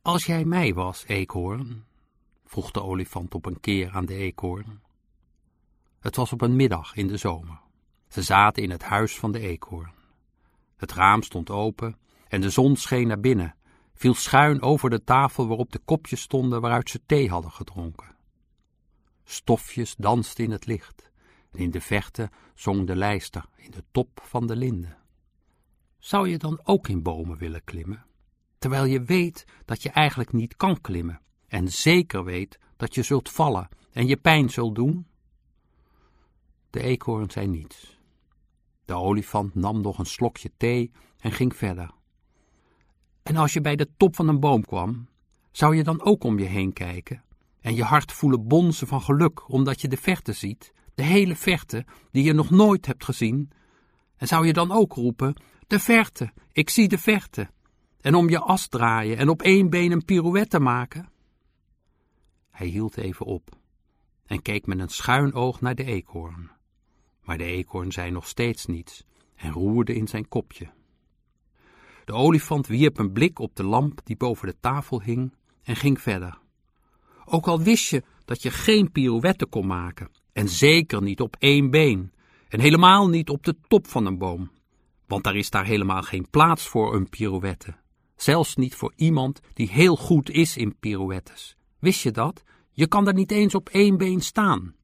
Als jij mij was, eekhoorn, vroeg de olifant op een keer aan de eekhoorn. Het was op een middag in de zomer. Ze zaten in het huis van de eekhoorn. Het raam stond open en de zon scheen naar binnen, viel schuin over de tafel waarop de kopjes stonden waaruit ze thee hadden gedronken. Stofjes dansten in het licht en in de verte zong de lijster in de top van de linde. Zou je dan ook in bomen willen klimmen, terwijl je weet dat je eigenlijk niet kan klimmen en zeker weet dat je zult vallen en je pijn zult doen? De eekhoorn zei niets. De olifant nam nog een slokje thee en ging verder. En als je bij de top van een boom kwam, zou je dan ook om je heen kijken en je hart voelen bonzen van geluk omdat je de verte ziet, de hele verte die je nog nooit hebt gezien? En zou je dan ook roepen, de verte, ik zie de verte, en om je as draaien en op één been een pirouette maken? Hij hield even op en keek met een schuin oog naar de eekhoorn. Maar de eekhoorn zei nog steeds niets en roerde in zijn kopje. De olifant wierp een blik op de lamp die boven de tafel hing en ging verder. Ook al wist je dat je geen pirouette kon maken, en zeker niet op één been, en helemaal niet op de top van een boom, want daar is helemaal geen plaats voor een pirouette, zelfs niet voor iemand die heel goed is in pirouettes. Wist je dat? Je kan daar niet eens op één been staan.